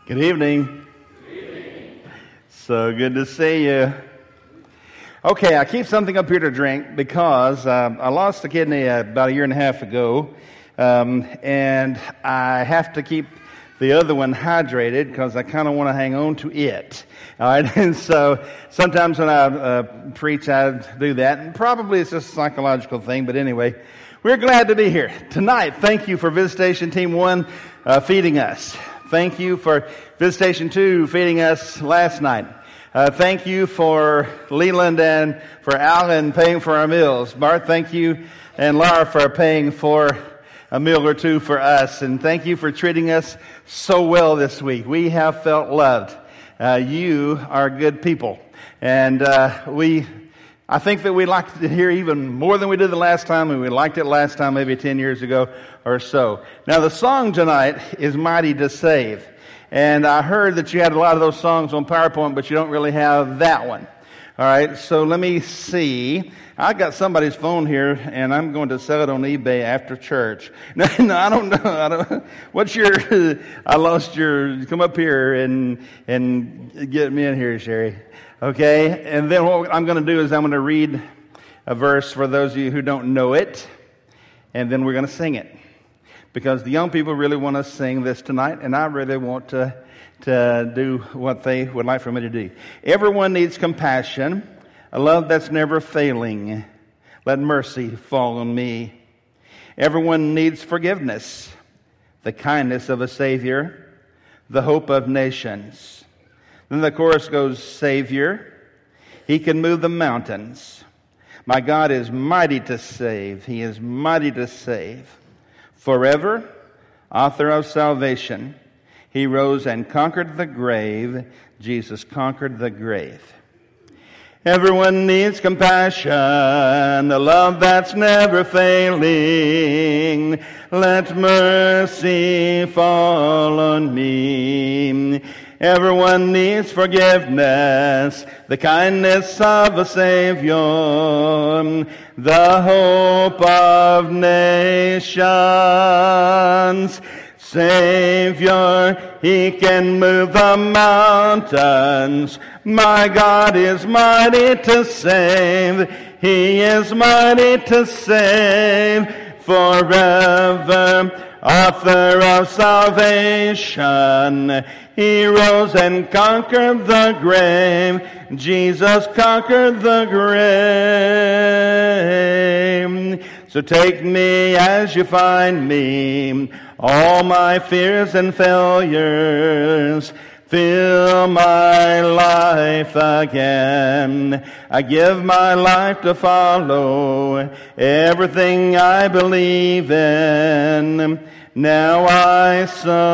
Good evening. So good to see you. Okay, I keep something up here to drink because I lost a kidney about a year and a half ago, and I have to keep the other one hydrated because I kind of want to hang on to it. All right, and so sometimes when I preach, I do that, and probably it's just a psychological thing, but anyway, we're glad to be here tonight. Thank you for Visitation Team 1 feeding us. Thank you for Visitation 2 feeding us last night. Thank you for Leland and for Alan paying for our meals. Bart, thank you, and Laura for paying for a meal or two for us. And thank you for treating us so well this week. We have felt loved. You are good people. And I think that we liked it here even more than we did the last time, and we liked it last time maybe 10 years ago or so. Now the song tonight is Mighty to Save. And I heard that you had a lot of those songs on PowerPoint, but you don't really have that one. All right, so let me see. I got somebody's phone here, and I'm going to sell it on eBay after church. No, I don't know. What's your? I lost your. Come up here and get me in here, Sherry. Okay, and then what I'm going to do is I'm going to read a verse for those of you who don't know it, and then we're going to sing it. Because the young people really want to sing this tonight, and I really want to do what they would like for me to do. Everyone needs compassion, a love that's never failing. Let mercy fall on me. Everyone needs forgiveness, the kindness of a Savior, the hope of nations. Then the chorus goes, Savior, He can move the mountains. My God is mighty to save. He is mighty to save. Forever, author of salvation, He rose and conquered the grave. Jesus conquered the grave. Everyone needs compassion, a love that's never failing. Let mercy fall on me. Everyone needs forgiveness, the kindness of a Savior, the hope of nations. Savior, He can move the mountains. My God is mighty to save. He is mighty to save. Forever, author of salvation, He rose and conquered the grave. Jesus conquered the grave. So take me as you find me, all my fears and failures. Fill my life again. I give my life to follow everything I believe in. Now I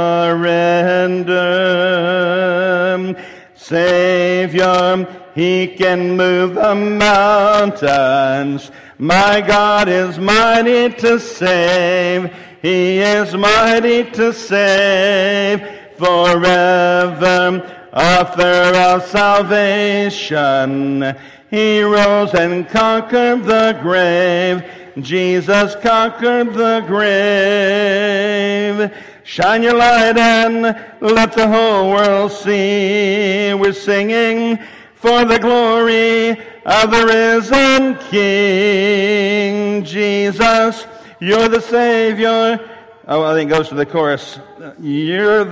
surrender. Savior, He can move the mountains. My God is mighty to save. He is mighty to save. Forever, author of salvation, He rose and conquered the grave. Jesus conquered the grave. Shine your light and let the whole world see. We're singing for the glory of the risen King. Jesus, You're the Savior. Oh, I think it goes to the chorus. You're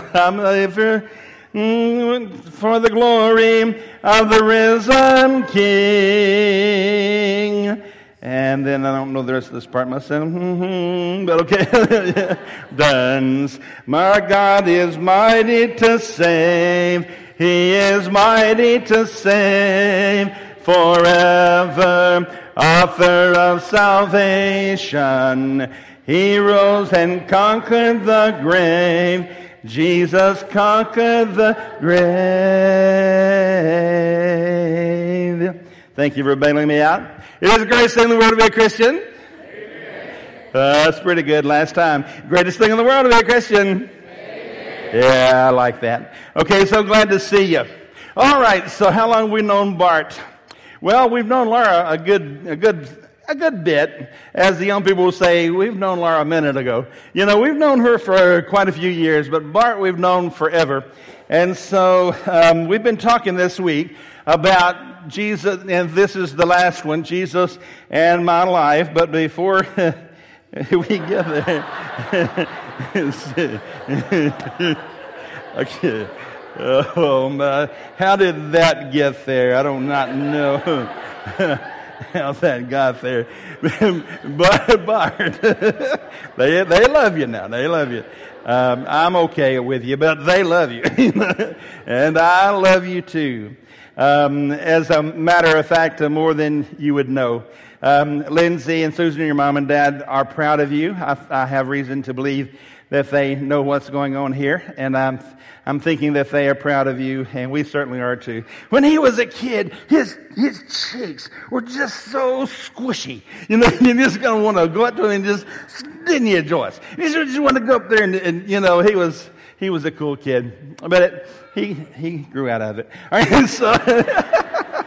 for the glory of the risen King. And then I don't know the rest of this part myself, but okay. Dance. My God is mighty to save. He is mighty to save. Forever, author of salvation, He rose and conquered the grave. Jesus conquered the grave. Thank you for bailing me out. It is the greatest thing in the world to be a Christian. That's pretty good last time. Greatest thing in the world to be a Christian. Yeah, I like that. Okay, so glad to see you. All right, so how long have we known Bart? Well, we've known Laura a good a good bit. As the young people will say, we've known Laura a minute ago. You know, we've known her for quite a few years, but Bart we've known forever. And so we've been talking this week about Jesus, and this is the last one, Jesus and my life. But before we get there, okay. Oh my! How did that get there? I do not know how that got there. But Bart, they love you now. They love you. I'm okay with you, but they love you, and I love you too. As a matter of fact, more than you would know. Lindsay and Susan, your mom and dad, are proud of you. I have reason to believe that they know what's going on here, and I'm thinking that they are proud of you, and we certainly are too. When he was a kid, his cheeks were just so squishy. You know, you just gonna want to go up to him and just, didn't you, Joyce? You just want to go up there and you know, he was a cool kid, but he grew out of it. All right, so.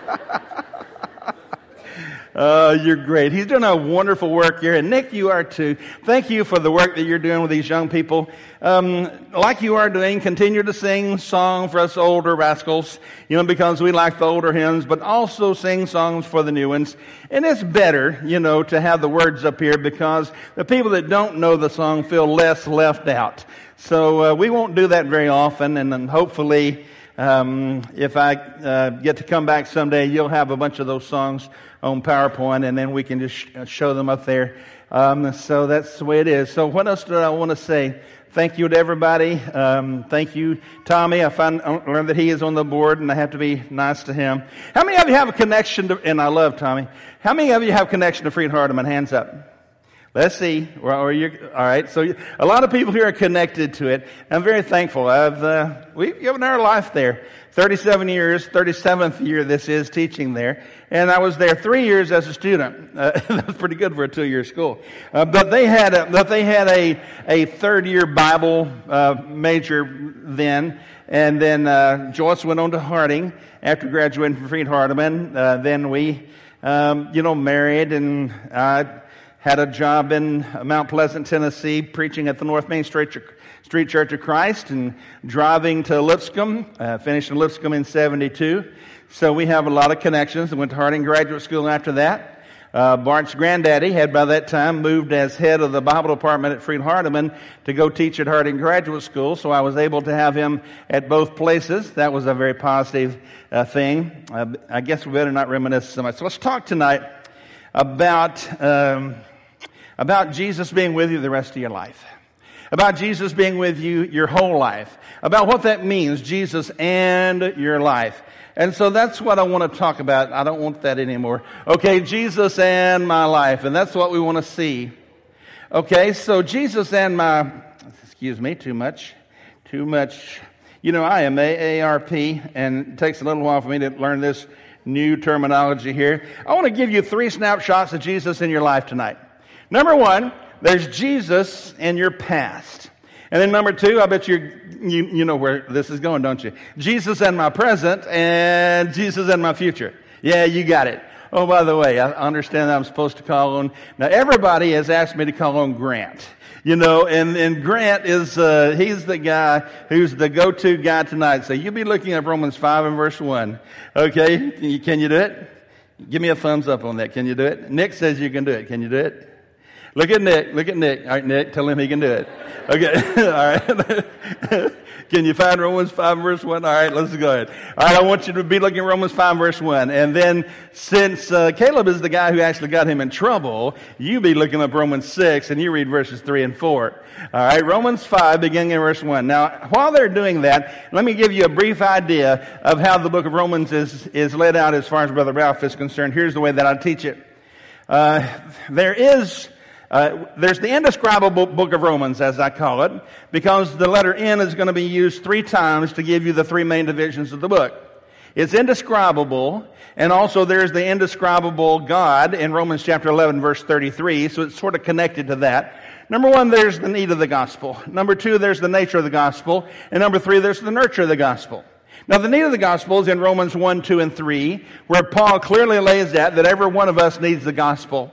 You're great. He's doing a wonderful work here. And Nick, you are too. Thank you for the work that you're doing with these young people. Like you are doing, continue to sing song for us older rascals, you know, because we like the older hymns, but also sing songs for the new ones. And it's better, you know, to have the words up here because the people that don't know the song feel less left out. So we won't do that very often, and then hopefully if I get to come back someday, you'll have a bunch of those songs on PowerPoint, and then we can just show them up there. So that's the way it is. So what else do I want to say? Thank you to everybody. Thank you, Tommy. I learned that he is on the board, and I have to be nice to him. How many of you have a connection to, and I love Tommy, how many of you have connection to Freed-Hardeman? Hands up. Let's see. All right. So a lot of people here are connected to it. I'm very thankful. We've given our life there. 37 years, 37th year this is teaching there. And I was there 3 years as a student. That was pretty good for a 2-year school. But they had a third-year Bible major then. And then Joyce went on to Harding after graduating from Freed-Hardeman. Then we, married, and I had a job in Mount Pleasant, Tennessee, preaching at the North Main Street Church of Christ and driving to Lipscomb, finished in Lipscomb in 72. So we have a lot of connections. I went to Harding Graduate School after that. Bart's granddaddy had by that time moved as head of the Bible department at Freed-Hardeman to go teach at Harding Graduate School, so I was able to have him at both places. That was a very positive thing. I guess we better not reminisce so much. So let's talk tonight about Jesus being with you the rest of your life. About Jesus being with you your whole life. About what that means, Jesus and your life. And so that's what I want to talk about. I don't want that anymore. Okay, Jesus and my life. And that's what we want to see. Okay, so Jesus and my, excuse me, too much. You know, I am AARP, and it takes a little while for me to learn this new terminology here. I want to give you 3 snapshots of Jesus in your life tonight. Number 1, there's Jesus in your past. And then number 2, I bet you know where this is going, don't you? Jesus and my present and Jesus and my future. Yeah, you got it. Oh, by the way, I understand that I'm supposed to call on, now everybody has asked me to call on Grant. You know, and Grant is, he's the guy who's the go-to guy tonight. So you'll be looking at Romans 5 and verse 1. Okay, can you do it? Give me a thumbs up on that. Can you do it? Nick says you can do it. Can you do it? Look at Nick. All right, Nick, tell him he can do it. Okay, all right. Can you find Romans 5 verse 1? All right, let's go ahead. All right, I want you to be looking at Romans 5 verse 1. And then since Caleb is the guy who actually got him in trouble, you be looking up Romans 6 and you read verses 3 and 4. All right, Romans 5 beginning in verse 1. Now, while they're doing that, let me give you a brief idea of how the book of Romans is laid out as far as Brother Ralph is concerned. Here's the way that I teach it. There's the indescribable book of Romans, as I call it, because the letter N is going to be used 3 times to give you the 3 main divisions of the book. It's indescribable, and also there's the indescribable God in Romans chapter 11, verse 33, so it's sort of connected to that. Number 1, there's the need of the gospel. Number 2, there's the nature of the gospel. And number 3, there's the nurture of the gospel. Now, the need of the gospel is in Romans 1, 2, and 3, where Paul clearly lays out that every one of us needs the gospel.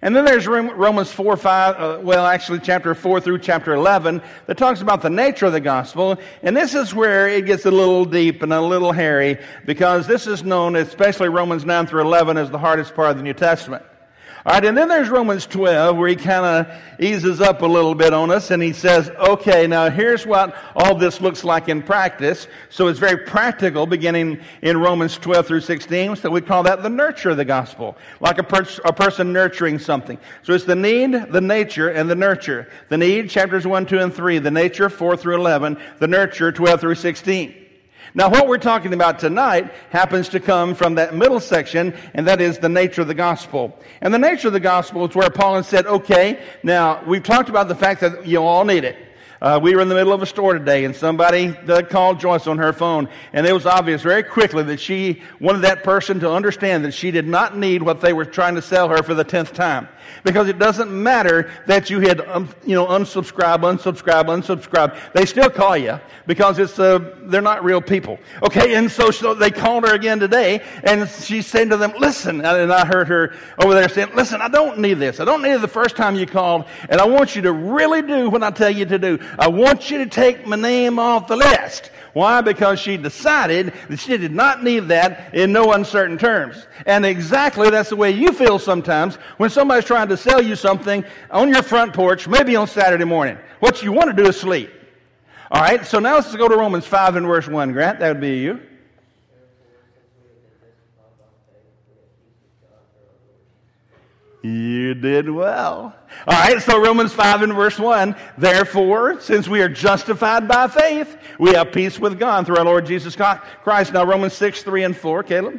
And then there's Romans 4, 5, actually chapter 4 through chapter 11 that talks about the nature of the gospel. And this is where it gets a little deep and a little hairy, because this is known, especially Romans 9 through 11, as the hardest part of the New Testament. All right, and then there's Romans 12, where he kind of eases up a little bit on us, and he says, okay, now here's what all this looks like in practice. So it's very practical, beginning in Romans 12 through 16. So we call that the nurture of the gospel, like a person nurturing something. So it's the need, the nature, and the nurture. The need, chapters 1, 2, and 3. The nature, 4 through 11. The nurture, 12 through 16. Now, what we're talking about tonight happens to come from that middle section, and that is the nature of the gospel. And the nature of the gospel is where Paul has said, okay, now, we've talked about the fact that you all need it. We were in the middle of a store today, and somebody called Joyce on her phone, and it was obvious very quickly that she wanted that person to understand that she did not need what they were trying to sell her for the 10th time. Because it doesn't matter that you had, unsubscribe. They still call you because they're not real people. Okay, and so they called her again today, and she said to them, listen, and I heard her over there saying, listen, I don't need this. I don't need it the first time you called, and I want you to really do what I tell you to do. I want you to take my name off the list. Why? Because she decided that she did not need that in no uncertain terms. And exactly that's the way you feel sometimes when somebody's trying to sell you something on your front porch, maybe on Saturday morning. What you want to do is sleep. All right, so now let's go to Romans 5 and verse 1. Grant, that would be you. You did well. All right, so Romans 5 and verse 1. Therefore, since we are justified by faith, we have peace with God through our Lord Jesus Christ. Now, Romans 6, 3 and 4. Caleb?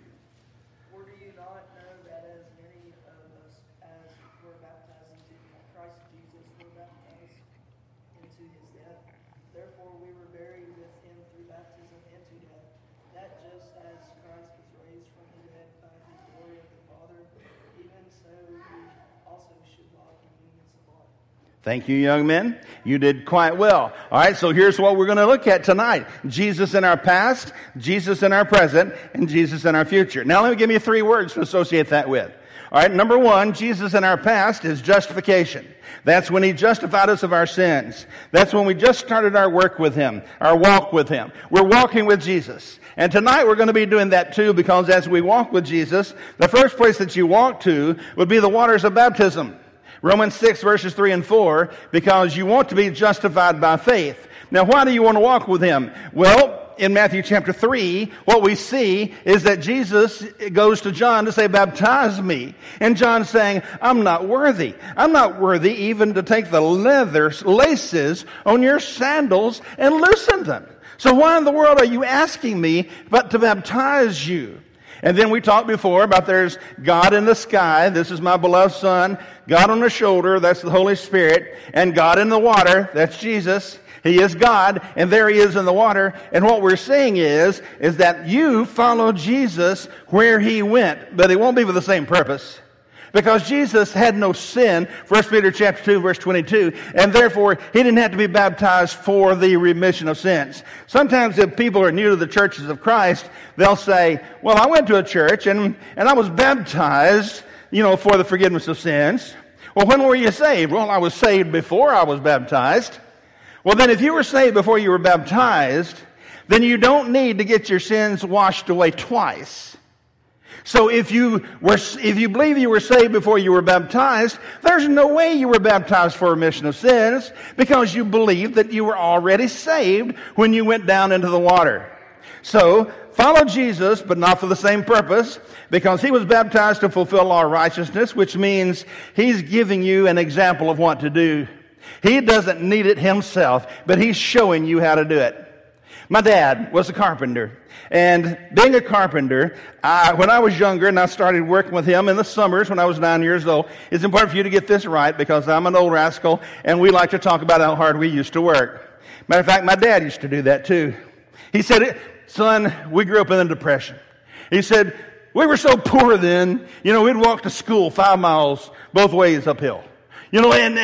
Or do you not know that as many of us as were baptized into Christ Jesus were baptized into his death? Therefore, we were buried with him through baptism into death, that just as Christ was raised from the dead by the glory of the Father, even so we also should walk in newness of life. Thank you, young men. You did quite well. All right, so here's what we're going to look at tonight. Jesus in our past, Jesus in our present, and Jesus in our future. Now, let me give you 3 words to associate that with. All right, number 1, Jesus in our past is justification. That's when he justified us of our sins. That's when we just started our work with him, our walk with him. We're walking with Jesus. And tonight we're going to be doing that too, because as we walk with Jesus, the first place that you walk to would be the waters of baptism. Romans 6 verses 3 and 4, because you want to be justified by faith. Now, why do you want to walk with him? Well, in Matthew chapter 3, what we see is that Jesus goes to John to say, baptize me. And John's saying, I'm not worthy. I'm not worthy even to take the leather laces on your sandals and loosen them. So why in the world are you asking me but to baptize you? And then we talked before about there's God in the sky, this is my beloved Son, God on the shoulder, that's the Holy Spirit, and God in the water, that's Jesus. He is God, and there he is in the water. And what we're saying is that you follow Jesus where he went, but it won't be for the same purpose. Because Jesus had no sin, 1 Peter chapter 2, verse 22, and therefore he didn't have to be baptized for the remission of sins. Sometimes if people are new to the churches of Christ, they'll say, well, I went to a church and I was baptized, for the forgiveness of sins. Well, when were you saved? Well, I was saved before I was baptized. Well, then if you were saved before you were baptized, then you don't need to get your sins washed away twice. So if you believe you were saved before you were baptized, there's no way you were baptized for remission of sins, because you believed that you were already saved when you went down into the water. So follow Jesus, but not for the same purpose, because he was baptized to fulfill our righteousness, which means he's giving you an example of what to do. He doesn't need it himself, but he's showing you how to do it. My dad was a carpenter. And being a carpenter, when I was younger and I started working with him in the summers when I was 9 years old, it's important for you to get this right, because I'm an old rascal and we like to talk about how hard we used to work. Matter of fact, my dad used to do that too. He said, son, we grew up in the Depression. He said, we were so poor then, we'd walk to school 5 miles both ways uphill. There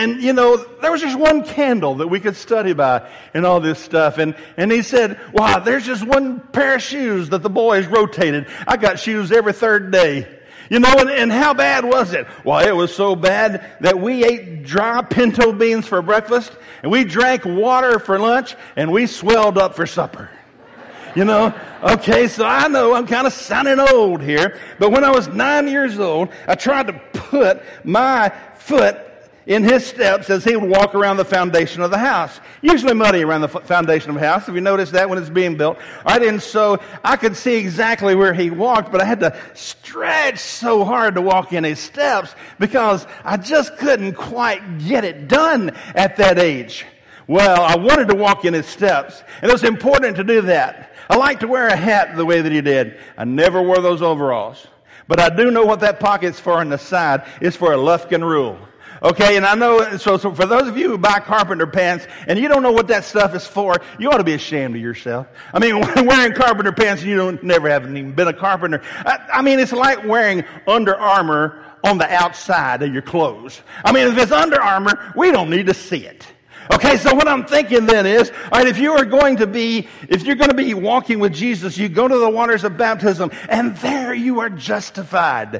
was just one candle that we could study by and all this stuff. And he said, wow, there's just one pair of shoes that the boys rotated. I got shoes every third day. You know, and how bad was it? Well, it was so bad that we ate dry pinto beans for breakfast, and we drank water for lunch, and we swelled up for supper. You know, okay, so I know I'm kind of sounding old here, but when I was 9 years old, I tried to put my foot in his steps as he would walk around the foundation of the house. Usually muddy around the foundation of a house, if you notice that when it's being built. All right, and so I could see exactly where he walked, but I had to stretch so hard to walk in his steps because I just couldn't quite get it done at that age. Well, I wanted to walk in his steps, and it was important to do that. I like to wear a hat the way that he did. I never wore those overalls. But I do know what that pocket's for on the side. It's for a Lufkin rule. Okay, and I know, so for those of you who buy carpenter pants and you don't know what that stuff is for, you ought to be ashamed of yourself. I mean, wearing carpenter pants and you never haven't even been a carpenter. I mean, it's like wearing Under Armour on the outside of your clothes. I mean, if it's Under Armour, we don't need to see it. Okay, so what I'm thinking then is, all right, if you're going to be walking with Jesus, you go to the waters of baptism, and there you are justified.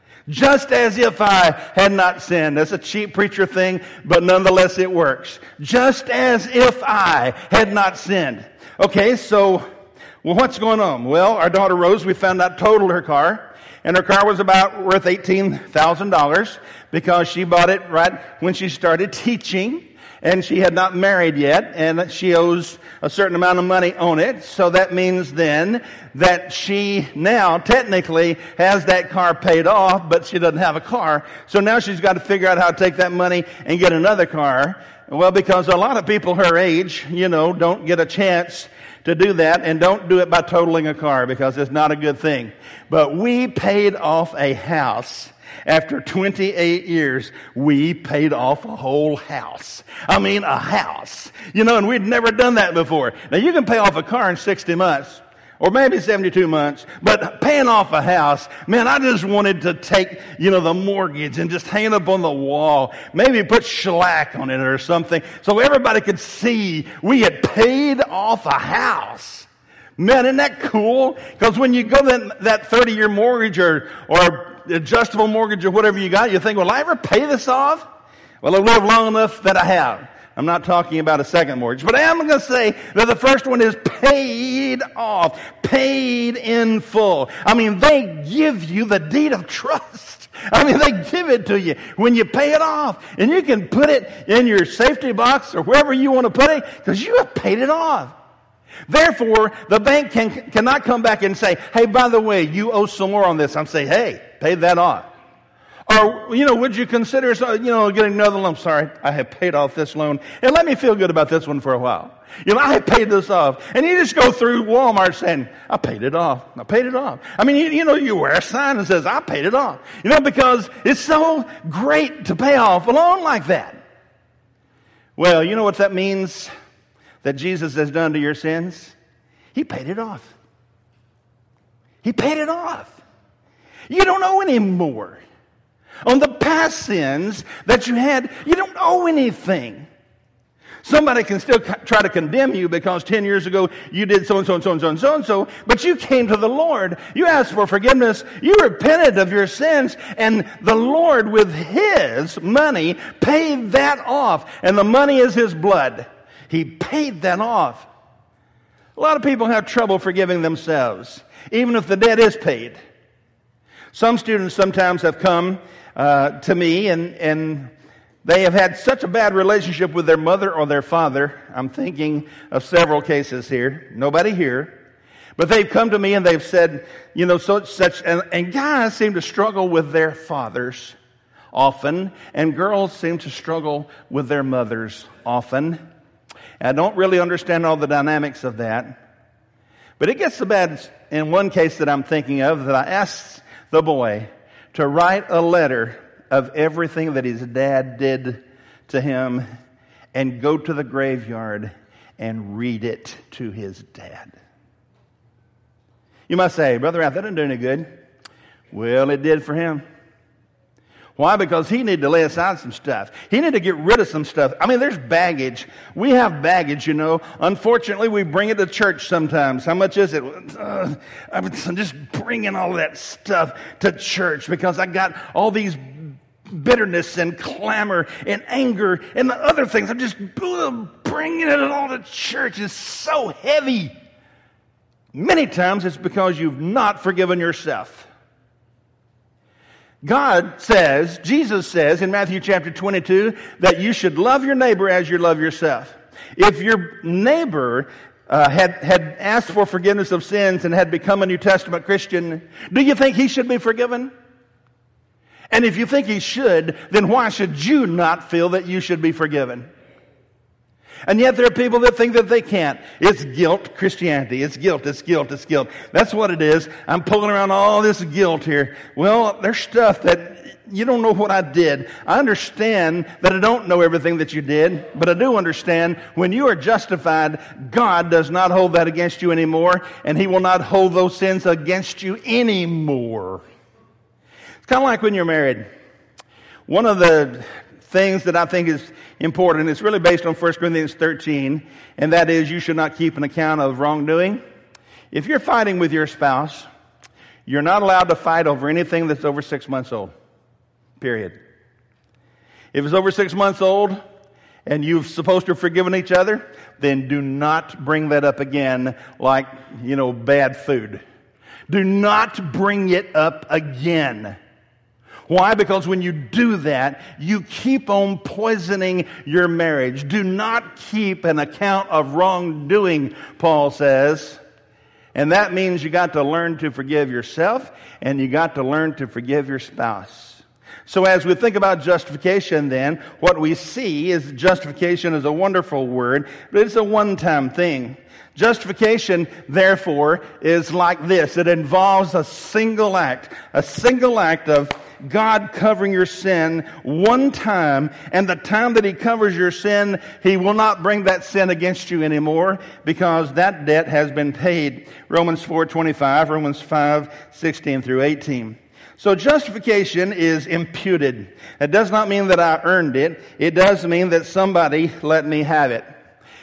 Just as if I had not sinned. That's a cheap preacher thing, but nonetheless it works. Just as if I had not sinned. Okay, so, well, what's going on? Well, our daughter Rose, we found out, totaled her car. And her car was about worth $18,000 because she bought it right when she started teaching. And she had not married yet, and she owes a certain amount of money on it. So that means then that she now technically has that car paid off, but she doesn't have a car. So now she's got to figure out how to take that money and get another car. Well, because a lot of people her age, you know, don't get a chance to do that, and don't do it by totaling a car because it's not a good thing. But we paid off a house. After 28 years, we paid off a whole house. I mean, a house. You know, and we'd never done that before. Now, you can pay off a car in 60 months, or maybe 72 months, but paying off a house, man, I just wanted to take, you know, the mortgage and just hang it up on the wall. Maybe put shellac on it or something so everybody could see we had paid off a house. Man, isn't that cool? Because when you go that 30-year mortgage or adjustable mortgage or whatever you got, you think, will I ever pay this off? Well, I've lived long enough that I have. I'm not talking about a second mortgage, but I am going to say that the first one is paid off, paid in full. I mean, they give you the deed of trust. I mean, they give it to you when you pay it off. And you can put it in your safety box or wherever you want to put it because you have paid it off. Therefore, the bank cannot come back and say, hey, by the way, you owe some more on this. I'm saying, hey, pay that off. Or, you know, would you consider, you know, getting another loan? Sorry, I have paid off this loan. And let me feel good about this one for a while. You know, I have paid this off. And you just go through Walmart saying, I paid it off. I paid it off. I mean, you know, you wear a sign that says, I paid it off. You know, because it's so great to pay off a loan like that. Well, you know what that means that Jesus has done to your sins? He paid it off. He paid it off. You don't owe anymore. On the past sins that you had, you don't owe anything. Somebody can still try to condemn you because 10 years ago you did so-and-so and so-and-so and so-and-so, but you came to the Lord. You asked for forgiveness. You repented of your sins, and the Lord with His money paid that off. And the money is His blood. He paid that off. A lot of people have trouble forgiving themselves, even if the debt is paid. Some students sometimes have come to me and they have had such a bad relationship with their mother or their father. I'm thinking of several cases here. Nobody here. But they've come to me and they've said, you know, and guys seem to struggle with their fathers often, and girls seem to struggle with their mothers often. I don't really understand all the dynamics of that. But it gets so bad in one case that I'm thinking of that I asked the boy to write a letter of everything that his dad did to him and go to the graveyard and read it to his dad. You must say, Brother Ralph, that didn't do any good. Well, it did for him. Why? Because he needed to lay aside some stuff. He needed to get rid of some stuff. I mean, there's baggage. We have baggage, you know. Unfortunately, we bring it to church sometimes. How much is it? I'm just bringing all that stuff to church because I got all these bitterness and clamor and anger and the other things. I'm just bringing it all to church. It's so heavy. Many times it's because you've not forgiven yourself. God says, Jesus says in Matthew chapter 22 that you should love your neighbor as you love yourself. If your neighbor had asked for forgiveness of sins and had become a New Testament Christian, do you think he should be forgiven? And if you think he should, then why should you not feel that you should be forgiven? And yet there are people that think that they can't. It's guilt, Christianity. It's guilt, it's guilt, it's guilt. That's what it is. I'm pulling around all this guilt here. Well, there's stuff that you don't know what I did. I understand that I don't know everything that you did, but I do understand when you are justified, God does not hold that against you anymore, and He will not hold those sins against you anymore. It's kind of like when you're married. One of the things that I think is important, it's really based on 1 Corinthians 13, and that is you should not keep an account of wrongdoing. If you're fighting with your spouse, you're not allowed to fight over anything that's over 6 months old. Period. If it's over 6 months old and you're supposed to have forgiven each other, then do not bring that up again like, bad food. Do not bring it up again. Why? Because when you do that, you keep on poisoning your marriage. Do not keep an account of wrongdoing, Paul says. And that means you got to learn to forgive yourself, and you got to learn to forgive your spouse. So as we think about justification then, what we see is justification is a wonderful word, but it's a one-time thing. Justification, therefore, is like this. It involves a single act of God covering your sin one time, and the time that He covers your sin, He will not bring that sin against you anymore because that debt has been paid. Romans 4:25, Romans 5:16 through 18. So justification is imputed. It does not mean that I earned it. It does mean that somebody let me have it.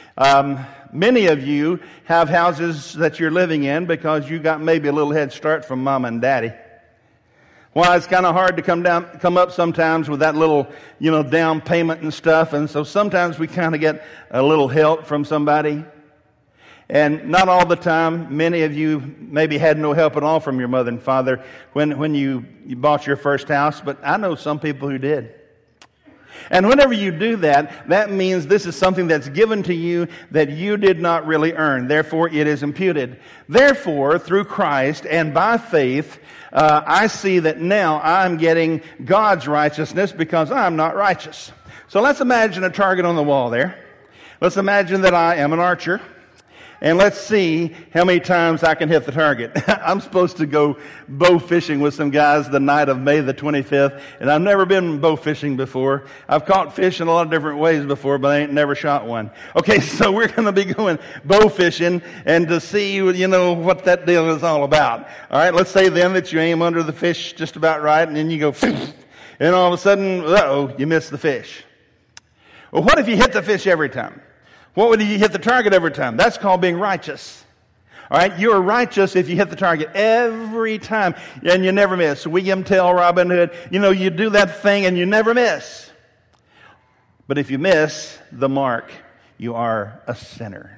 Many of you have houses that you're living in because you got maybe a little head start from mom and daddy. Well, it's kind of hard to come up sometimes with that little, down payment and stuff. And so sometimes we kind of get a little help from somebody. And not all the time. Many of you maybe had no help at all from your mother and father when you bought your first house. But I know some people who did. And whenever you do that, that means this is something that's given to you that you did not really earn. Therefore, it is imputed. Therefore, through Christ and by faith, I see that now I'm getting God's righteousness because I'm not righteous. So let's imagine a target on the wall there. Let's imagine that I am an archer. And let's see how many times I can hit the target. I'm supposed to go bow fishing with some guys the night of May the 25th, and I've never been bow fishing before. I've caught fish in a lot of different ways before, but I ain't never shot one. Okay, so we're going to be going bow fishing and to see, what that deal is all about. All right, let's say then that you aim under the fish just about right, and then you go, and all of a sudden, you miss the fish. Well, what if you hit the fish every time? What would you hit the target every time? That's called being righteous. All right, you're righteous if you hit the target every time and you never miss. William Tell, Robin Hood, you do that thing and you never miss. But if you miss the mark, you are a sinner.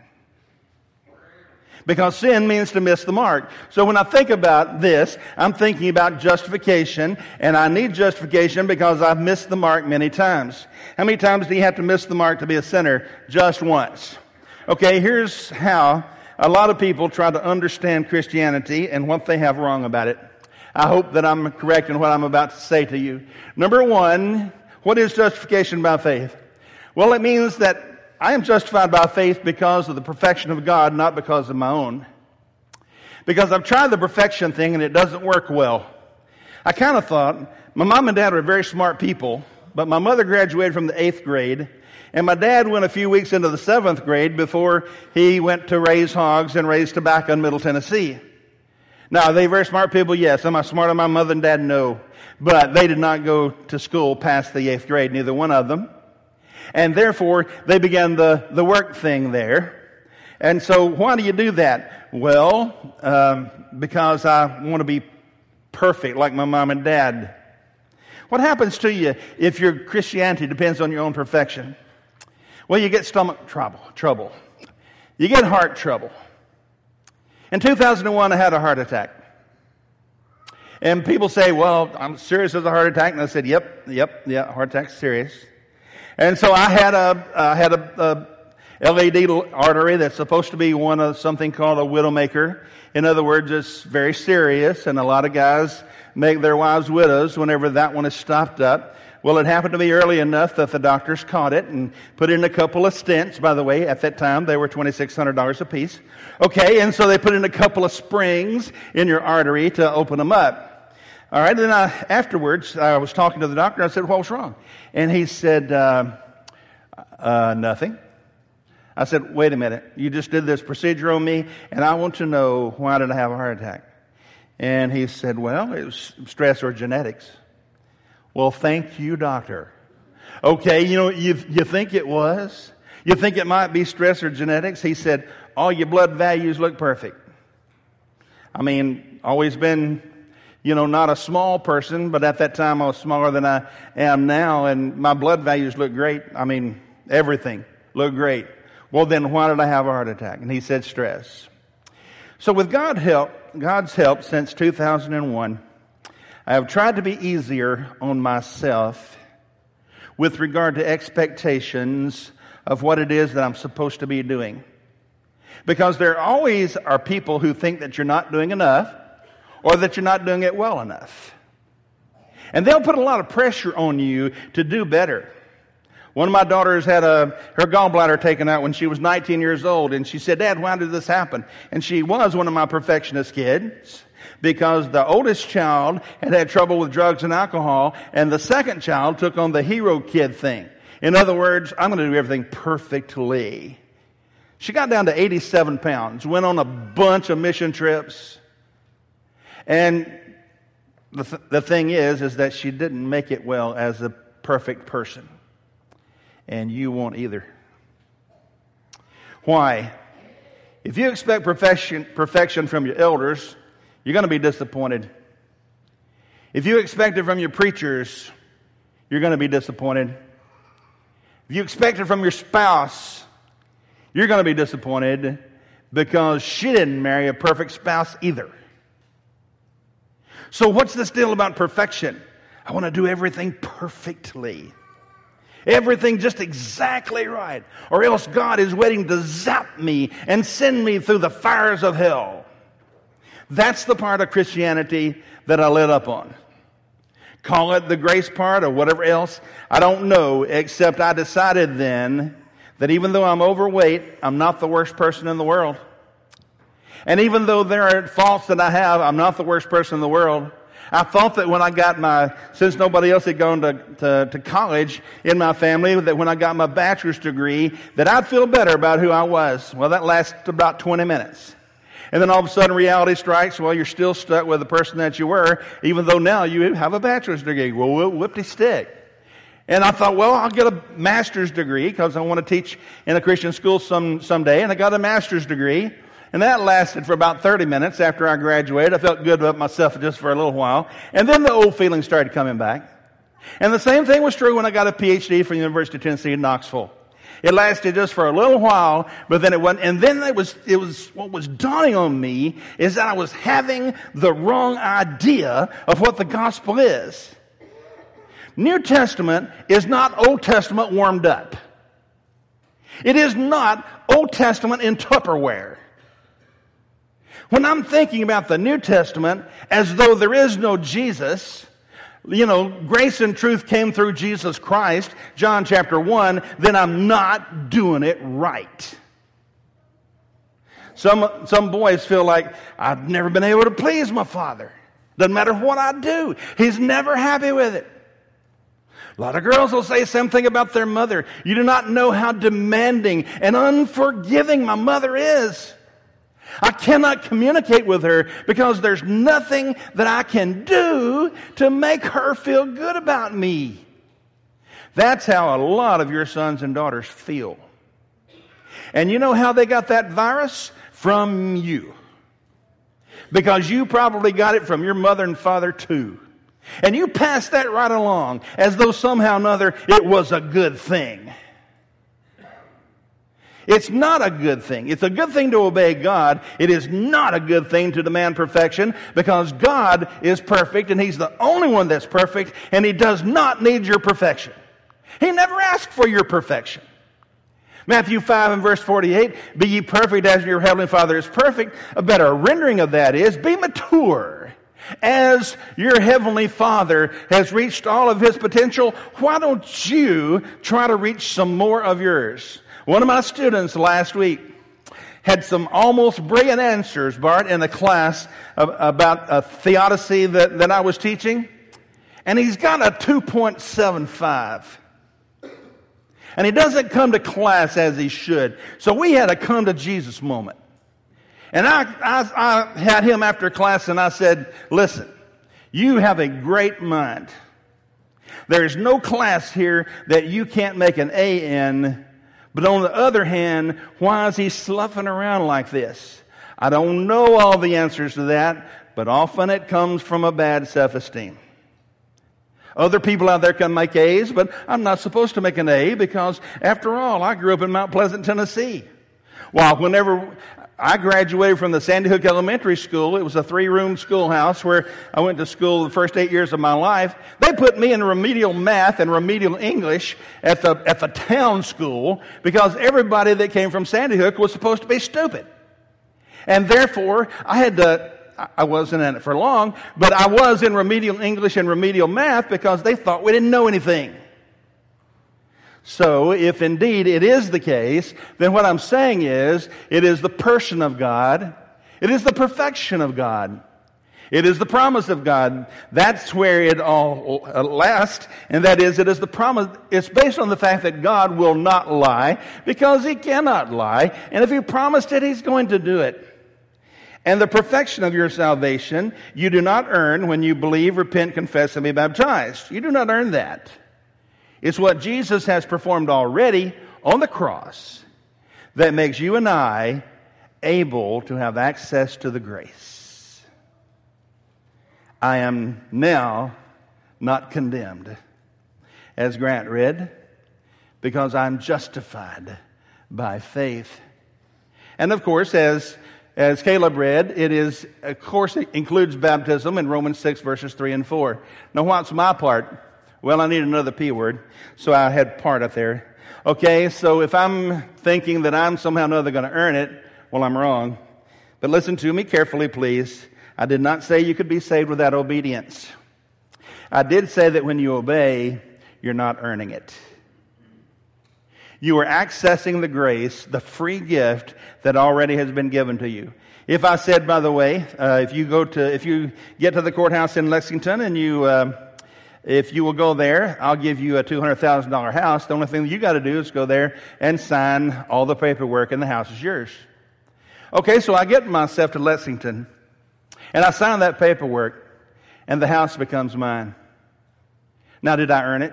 Because sin means to miss the mark. So when I think about this, I'm thinking about justification, and I need justification because I've missed the mark many times. How many times do you have to miss the mark to be a sinner? Just once. Okay, here's how a lot of people try to understand Christianity and what they have wrong about it. I hope that I'm correct in what I'm about to say to you. Number one, what is justification by faith? Well, it means that I am justified by faith because of the perfection of God, not because of my own. Because I've tried the perfection thing and it doesn't work well. I kind of thought, my mom and dad were very smart people, but my mother graduated from the 8th grade, and my dad went a few weeks into the 7th grade before he went to raise hogs and raise tobacco in Middle Tennessee. Now, are they very smart people? Yes. Am I smarter than my mother and dad? No. But they did not go to school past the 8th grade, neither one of them. And therefore, they began the work thing there. And so, why do you do that? Well, because I want to be perfect like my mom and dad. What happens to you if your Christianity depends on your own perfection? Well, you get stomach trouble. You get heart trouble. In 2001, I had a heart attack. And people say, well, I'm serious as a heart attack. And I said, yep, heart attack's serious. And so I had a LAD artery that's supposed to be one of something called a widowmaker. In other words, it's very serious, and a lot of guys make their wives widows whenever that one is stopped up. Well, it happened to be early enough that the doctors caught it and put in a couple of stents. By the way, at that time, they were $2,600 a piece. Okay, and so they put in a couple of springs in your artery to open them up. All right, then afterwards, I was talking to the doctor. I said, what was wrong? And he said, nothing. I said, wait a minute. You just did this procedure on me, and I want to know, why did I have a heart attack? And he said, well, it was stress or genetics. Well, thank you, doctor. Okay, you think it was? You think it might be stress or genetics? He said, all your blood values look perfect. I mean, always been, not a small person, but at that time I was smaller than I am now, and my blood values look great. I mean, everything looked great. Well, then why did I have a heart attack? And he said stress. So with God's help since 2001, I have tried to be easier on myself with regard to expectations of what it is that I'm supposed to be doing. Because there always are people who think that you're not doing enough or that you're not doing it well enough. And they'll put a lot of pressure on you to do better. One of my daughters had her gallbladder taken out when she was 19 years old, and she said, Dad, why did this happen? And she was one of my perfectionist kids, because the oldest child had trouble with drugs and alcohol, and the second child took on the hero kid thing. In other words, I'm going to do everything perfectly. She got down to 87 pounds, went on a bunch of mission trips, and the thing is that she didn't make it well as a perfect person. And you won't either. Why? If you expect perfection from your elders, you're going to be disappointed. If you expect it from your preachers, you're going to be disappointed. If you expect it from your spouse, you're going to be disappointed, because she didn't marry a perfect spouse either. So what's this deal about perfection? I want to do everything perfectly. Everything just exactly right. Or else God is waiting to zap me and send me through the fires of hell. That's the part of Christianity that I lit up on. Call it the grace part or whatever else, I don't know, except I decided then that even though I'm overweight, I'm not the worst person in the world. And even though there are faults that I have, I'm not the worst person in the world. I thought that when I got since nobody else had gone to college in my family, that when I got my bachelor's degree, that I'd feel better about who I was. Well, that lasted about 20 minutes. And then all of a sudden reality strikes. Well, you're still stuck with the person that you were, even though now you have a bachelor's degree. Well, whip-de-stick. And I thought, well, I'll get a master's degree because I want to teach in a Christian school someday. And I got a master's degree. And that lasted for about 30 minutes after I graduated. I felt good about myself just for a little while. And then the old feelings started coming back. And the same thing was true when I got a PhD from the University of Tennessee in Knoxville. It lasted just for a little while, but then it wasn't. And then it was what was dawning on me is that I was having the wrong idea of what the gospel is. New Testament is not Old Testament warmed up. It is not Old Testament in Tupperware. When I'm thinking about the New Testament as though there is no Jesus, grace and truth came through Jesus Christ, John chapter 1, then I'm not doing it right. Some boys feel like, I've never been able to please my father. Doesn't matter what I do. He's never happy with it. A lot of girls will say something about their mother. You do not know how demanding and unforgiving my mother is. I cannot communicate with her because there's nothing that I can do to make her feel good about me. That's how a lot of your sons and daughters feel. And you know how they got that virus? From you. Because you probably got it from your mother and father too. And you passed that right along as though somehow or another it was a good thing. It's not a good thing. It's a good thing to obey God. It is not a good thing to demand perfection because God is perfect and He's the only one that's perfect and He does not need your perfection. He never asked for your perfection. Matthew 5 and verse 48, be ye perfect as your heavenly Father is perfect. A better rendering of that is, be mature. As your heavenly Father has reached all of His potential, why don't you try to reach some more of yours? One of my students last week had some almost brilliant answers, Bart, in a class about a theodicy that I was teaching. And he's got a 2.75. And he doesn't come to class as he should. So we had a come to Jesus moment. And I had him after class and I said, listen, you have a great mind. There's no class here that you can't make an A in. But on the other hand, why is he sloughing around like this? I don't know all the answers to that, but often it comes from a bad self-esteem. Other people out there can make A's, but I'm not supposed to make an A because, after all, I grew up in Mount Pleasant, Tennessee. Well, whenever I graduated from the Sandy Hook Elementary School, it was a 3-room schoolhouse where I went to school the first 8 years of my life. They put me in remedial math and remedial English at the town school because everybody that came from Sandy Hook was supposed to be stupid. And therefore, I wasn't in it for long, but I was in remedial English and remedial math because they thought we didn't know anything. So, if indeed it is the case, then what I'm saying is, it is the person of God, it is the perfection of God, it is the promise of God. That's where it all lasts, and that is, it is the promise. It's based on the fact that God will not lie, because He cannot lie, and if He promised it, He's going to do it. And the perfection of your salvation, you do not earn when you believe, repent, confess, and be baptized. You do not earn that. It's what Jesus has performed already on the cross that makes you and I able to have access to the grace. I am now not condemned, as Grant read, because I'm justified by faith. And of course, as Caleb read, it includes baptism in Romans 6 verses 3 and 4. Now, what's my part? Well, I need another P word, so I had part up there. Okay, so if I'm thinking that I'm somehow or another going to earn it, well, I'm wrong. But listen to me carefully, please. I did not say you could be saved without obedience. I did say that when you obey, you're not earning it. You are accessing the grace, the free gift that already has been given to you. If I said, by the way, if you get to the courthouse in Lexington and if you will go there, I'll give you a $200,000 house. The only thing you got to do is go there and sign all the paperwork, and the house is yours. Okay, so I get myself to Lexington, and I sign that paperwork, and the house becomes mine. Now, did I earn it?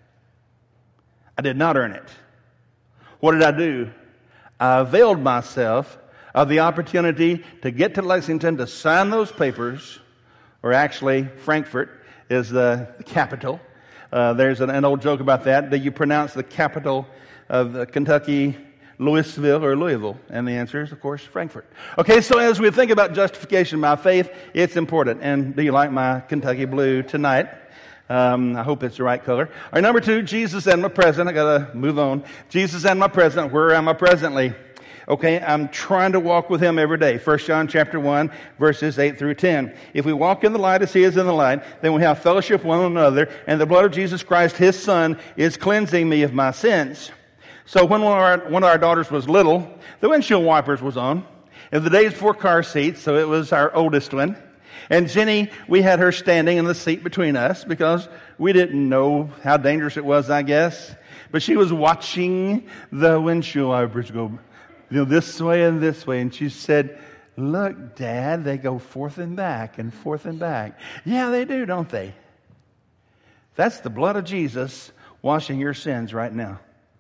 I did not earn it. What did I do? I availed myself of the opportunity to get to Lexington to sign those papers, or actually Frankfort is the capital. There's an old joke about that you pronounce the capital of Kentucky, Louisville or Louisville? And the answer is, of course, Frankfort. Okay, so as we think about justification by faith, it's important. And do you like my Kentucky blue tonight? I hope it's the right color. All right, number 2, Jesus and my present. I gotta move on. Jesus and my present. Where am I presently? Okay, I'm trying to walk with Him every day. 1 John chapter 1, verses 8 through 10. If we walk in the light as He is in the light, then we have fellowship with one another, and the blood of Jesus Christ, His Son, is cleansing me of my sins. So when one of our daughters was little, the windshield wipers was on. In the days before car seats, so it was our oldest one. And Jenny, we had her standing in the seat between us because we didn't know how dangerous it was, I guess. But she was watching the windshield wipers go, this way and this way. And she said, Look, Dad, they go forth and back and forth and back. Yeah, they do, don't they? That's the blood of Jesus washing your sins right now.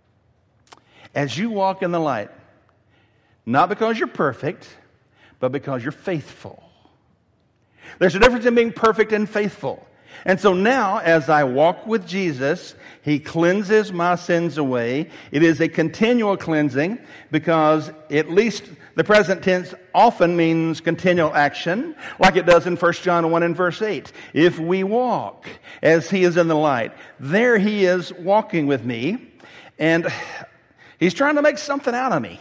As you walk in the light, not because you're perfect, but because you're faithful. There's a difference in being perfect and faithful. And so now, as I walk with Jesus, He cleanses my sins away. It is a continual cleansing because at least the present tense often means continual action, like it does in 1 John 1 and verse 8. If we walk as He is in the light, there He is walking with me, and He's trying to make something out of me.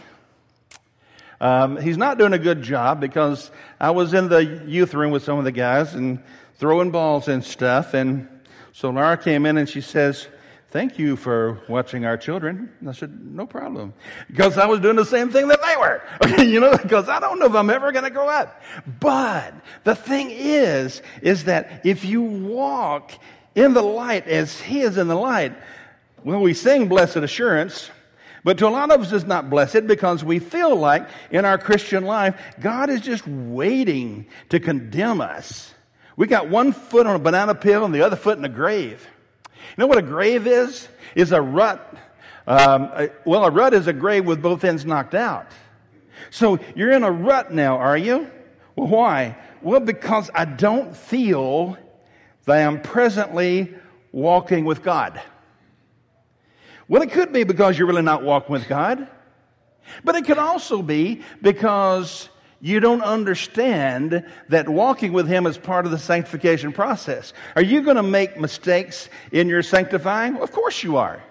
He's not doing a good job because I was in the youth room with some of the guys and throwing balls and stuff. And so Laura came in and she says, "Thank you for watching our children." And I said, "No problem." Because I was doing the same thing that they were. Okay, because I don't know if I'm ever going to grow up. But the thing is that if you walk in the light as He is in the light, well, we sing Blessed Assurance. But to a lot of us, it's not blessed because we feel like in our Christian life, God is just waiting to condemn us. We got one foot on a banana peel and the other foot in the grave. You know what a grave is? Is a rut. A rut is a grave with both ends knocked out. So you're in a rut now, are you? Well, why? Well, because I don't feel that I'm presently walking with God. Well, it could be because you're really not walking with God. But it could also be because you don't understand that walking with Him is part of the sanctification process. Are you going to make mistakes in your sanctifying? Well, of course you are.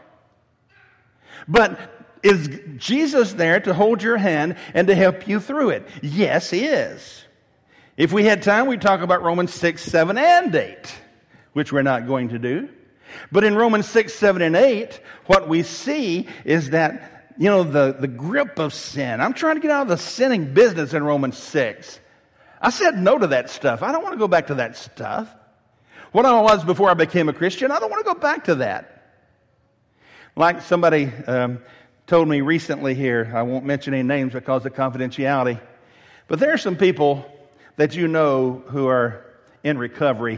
But is Jesus there to hold your hand and to help you through it? Yes, He is. If we had time, we'd talk about Romans 6, 7, and 8, which we're not going to do. But in Romans 6, 7, and 8, what we see is that, the grip of sin. I'm trying to get out of the sinning business in Romans 6. I said no to that stuff. I don't want to go back to that stuff. What I was before I became a Christian, I don't want to go back to that. Like somebody told me recently here, I won't mention any names because of confidentiality, but there are some people that you know who are in recovery.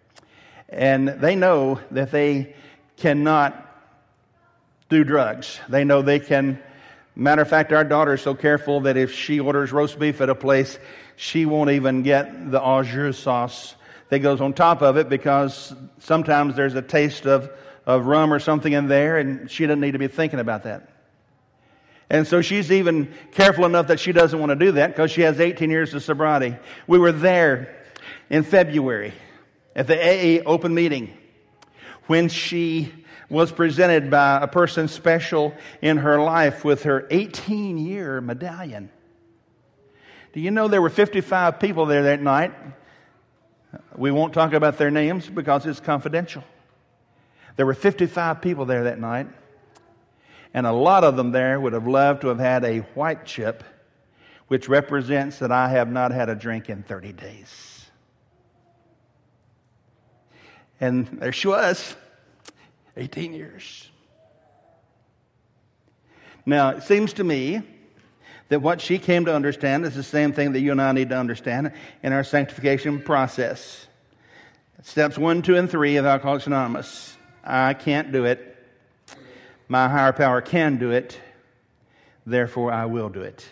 And they know that they cannot do drugs. They know they can. Matter of fact, our daughter is so careful that if she orders roast beef at a place, she won't even get the au jus sauce that goes on top of it because sometimes there's a taste of rum or something in there and she doesn't need to be thinking about that. And so she's even careful enough that she doesn't want to do that because she has 18 years of sobriety. We were there in February at the AA open meeting when she was presented by a person special in her life with her 18-year medallion. Do you know there were 55 people there that night? We won't talk about their names because it's confidential. There were 55 people there that night, and a lot of them there would have loved to have had a white chip, which represents that I have not had a drink in 30 days. And there she was, 18 years. Now, it seems to me that what she came to understand is the same thing that you and I need to understand in our sanctification process. Steps 1, 2, and 3 of Alcoholics Anonymous. I can't do it. My higher power can do it. Therefore, I will do it.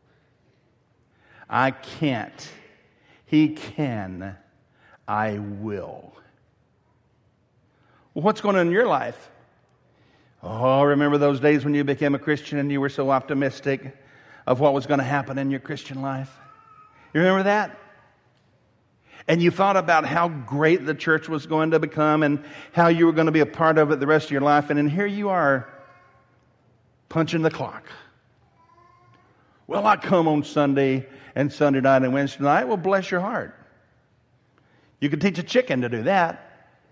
I can't. He can. I will. Well, what's going on in your life? Oh, remember those days when you became a Christian and you were so optimistic of what was going to happen in your Christian life? You remember that? And you thought about how great the church was going to become and how you were going to be a part of it the rest of your life. And then here you are, punching the clock. Well, I come on Sunday and Sunday night and Wednesday night. Well, bless your heart. You could teach a chicken to do that.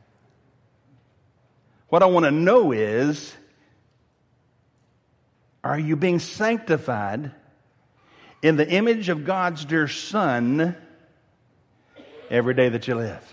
What I want to know is, are you being sanctified in the image of God's dear Son every day that you live?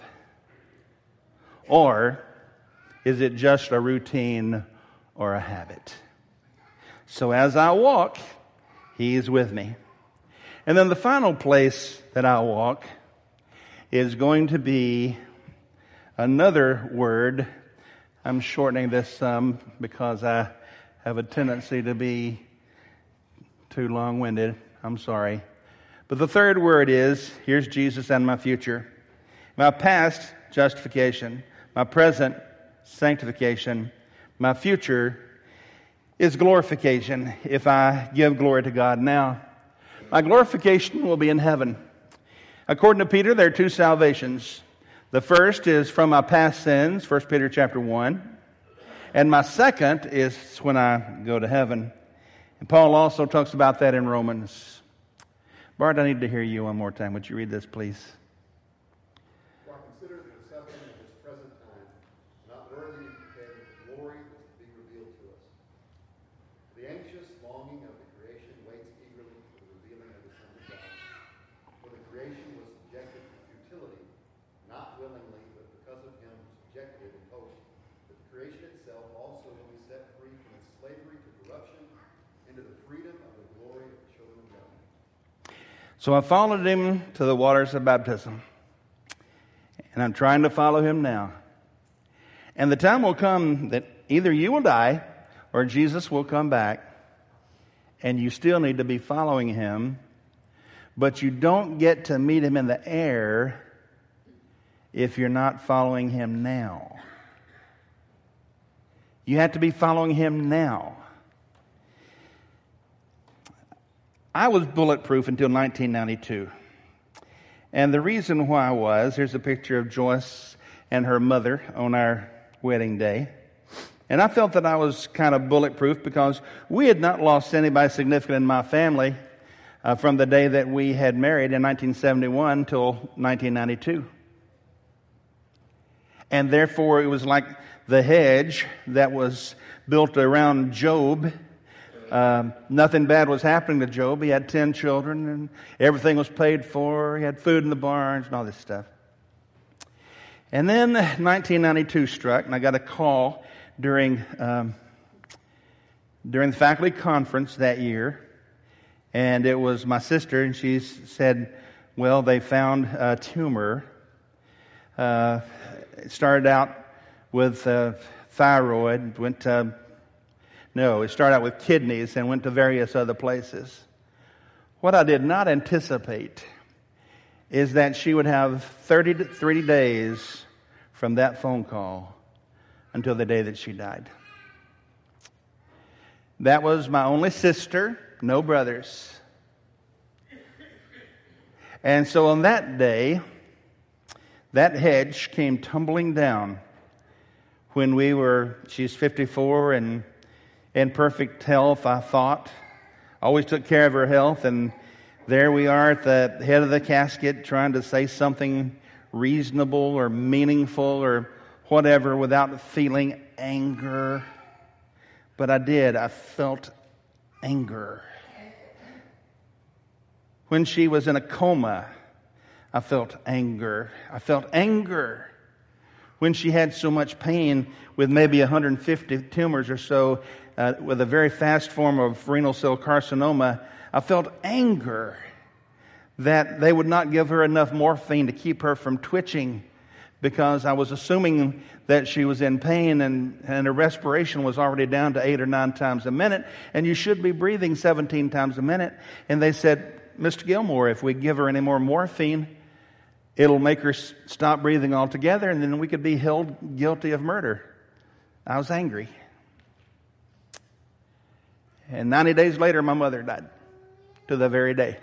Or is it just a routine or a habit? So as I walk, He is with me. And then the final place that I'll walk is going to be another word. I'm shortening this some because I have a tendency to be too long-winded. I'm sorry. But the third word is, here's Jesus and my future. My past, justification. My present, sanctification. My future is glorification if I give glory to God now. My glorification will be in heaven. According to Peter, there are two salvations. The first is from my past sins, 1 Peter chapter 1. And my second is when I go to heaven. And Paul also talks about that in Romans. Bart, I need to hear you one more time. Would you read this, please? For I consider the suffering of this present time not worthy to compare with the glory that is to be revealed to us. The anxious longing of the creation waits eagerly for the revealing of the Son of God. For the creation was subjected to futility, not willingly, but because of him who subjected it in hope, that the creation itself also will be set free from its slavery to corruption into the freedom of the glory of the children of God. So I followed him to the waters of baptism. And I'm trying to follow him now. And the time will come that either you will die or Jesus will come back. And you still need to be following him. But you don't get to meet him in the air if you're not following him now. You have to be following him now. I was bulletproof until 1992. And the reason why was, here's a picture of Joyce and her mother on our wedding day. And I felt that I was kind of bulletproof because we had not lost anybody significant in my family from the day that we had married in 1971 till 1992. And therefore it was like the hedge that was built around Job. Nothing bad was happening to Job. He had 10 children and everything was paid for. He had food in the barns and all this stuff. And then 1992 struck and I got a call during the faculty conference that year. And it was my sister and she said, well, they found a tumor. It started out with thyroid, it started out with kidneys and went to various other places. What I did not anticipate is that she would have 30 days from that phone call until the day that she died. That was my only sister, no brothers. And so on that day, that hedge came tumbling down when she's 54 and in perfect health, I thought. Always took care of her health, and there we are at the head of the casket trying to say something reasonable or meaningful or whatever without feeling anger. But I did. I felt anger. When she was in a coma, I felt anger. I felt anger. When she had so much pain with maybe 150 tumors or so, with a very fast form of renal cell carcinoma, I felt anger that they would not give her enough morphine to keep her from twitching because I was assuming that she was in pain and her respiration was already down to 8 or 9 times a minute, and you should be breathing 17 times a minute. And they said, Mr. Gilmore, if we give her any more morphine, it'll make her stop breathing altogether, and then we could be held guilty of murder. I was angry. And 90 days later, my mother died to the very day.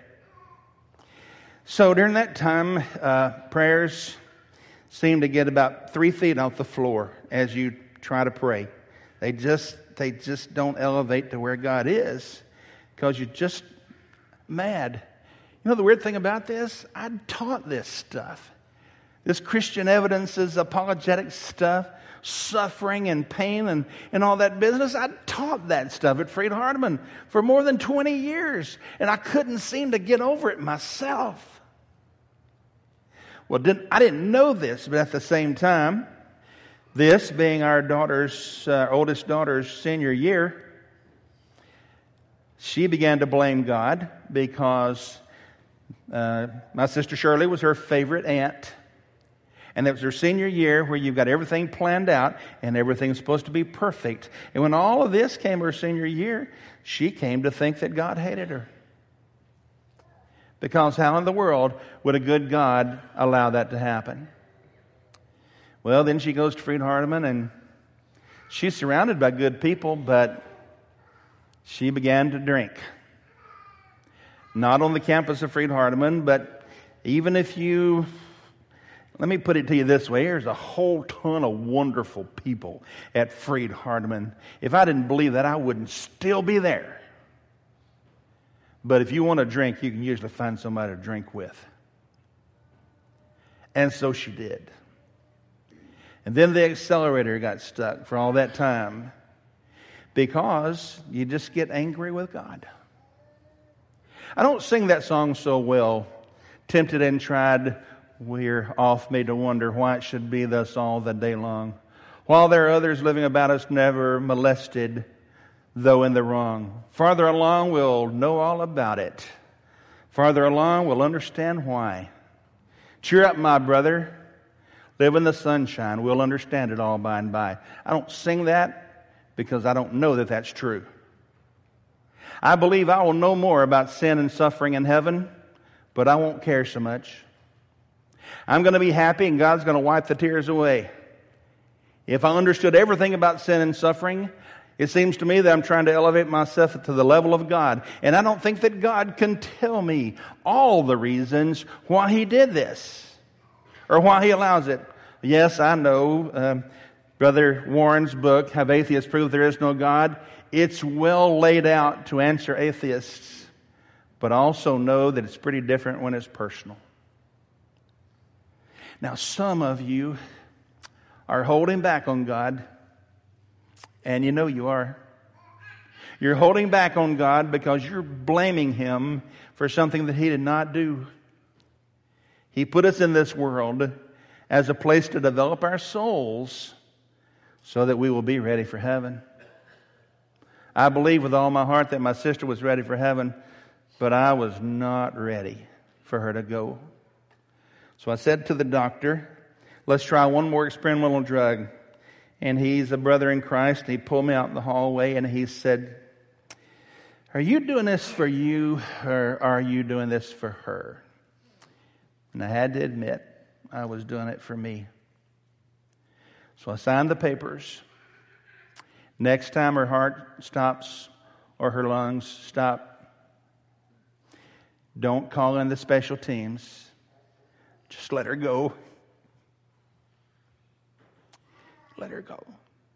So during that time, prayers seem to get about 3 feet off the floor as you try to pray. They just don't elevate to where God is because you're just mad. You know the weird thing about this? I taught this stuff. This Christian evidences, apologetic stuff, suffering and pain and all that business. I taught that stuff at Freed Hardeman for more than 20 years. And I couldn't seem to get over it myself. Well, I didn't know this, but at the same time, this being our oldest daughter's senior year, she began to blame God because My sister Shirley was her favorite aunt. And it was her senior year where you've got everything planned out and everything's supposed to be perfect. And when all of this came her senior year, she came to think that God hated her. Because how in the world would a good God allow that to happen? Well, then she goes to Freed-Hardeman, and she's surrounded by good people, but she began to drink. Not on the campus of Freed-Hardeman, but even if you... Let me put it to you this way. There's a whole ton of wonderful people at Freed-Hardeman. If I didn't believe that, I wouldn't still be there. But if you want to drink, you can usually find somebody to drink with. And so she did. And then the accelerator got stuck for all that time because you just get angry with God. I don't sing that song so well. Tempted and tried, we're off made to wonder why it should be thus all the day long. While there are others living about us never molested, though in the wrong. Farther along, we'll know all about it. Farther along, we'll understand why. Cheer up, my brother. Live in the sunshine. We'll understand it all by and by. I don't sing that because I don't know that that's true. I believe I will know more about sin and suffering in heaven, but I won't care so much. I'm going to be happy and God's going to wipe the tears away. If I understood everything about sin and suffering, it seems to me that I'm trying to elevate myself to the level of God. And I don't think that God can tell me all the reasons why He did this or why He allows it. Yes, I know Brother Warren's book, Have Atheists Prove There Is No God? It's well laid out to answer atheists, but also know that it's pretty different when it's personal. Now, some of you are holding back on God, and you know you are. You're holding back on God because you're blaming Him for something that He did not do. He put us in this world as a place to develop our souls so that we will be ready for heaven. I believe with all my heart that my sister was ready for heaven, but I was not ready for her to go. So I said to the doctor, let's try one more experimental drug. And he's a brother in Christ, and he pulled me out in the hallway and he said, are you doing this for you or are you doing this for her? And I had to admit, I was doing it for me. So I signed the papers. Next time her heart stops or her lungs stop, don't call in the special teams. Just let her go. Let her go.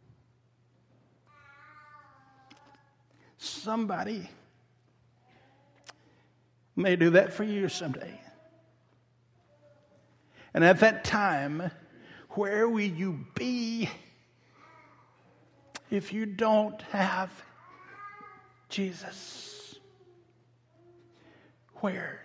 Somebody may do that for you someday. And at that time, where will you be if you don't have Jesus? Where?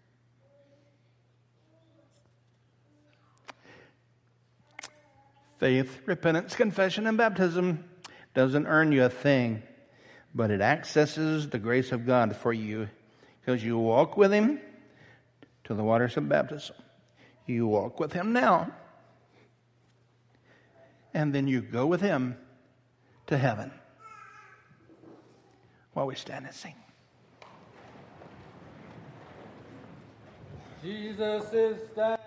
Faith, repentance, confession, and baptism doesn't earn you a thing, but it accesses the grace of God for you because you walk with Him to the waters of baptism. You walk with Him now, and then you go with Him to heaven while we stand and sing. Jesus is standing.